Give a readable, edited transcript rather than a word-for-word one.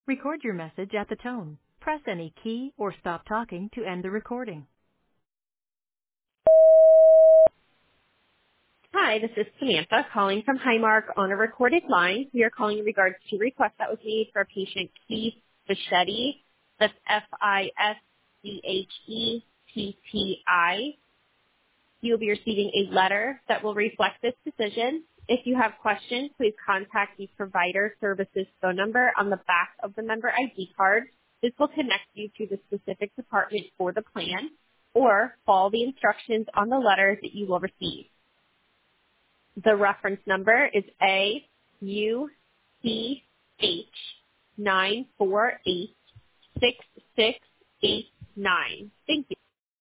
Record your message at the tone. Press any key or stop talking to end the recording. Hi, this is Samantha calling from Highmark on a recorded line. We are calling in regards to a request that was made for a patient, Keith Fischetti. That's Fischetti. You will be receiving a letter that will reflect this decision. If you have questions, please contact the provider services phone number on the back of the member ID card. This will connect you to the specific department for the plan, or follow the instructions on the letter that you will receive. The reference number is AUCH9486689. Thank you.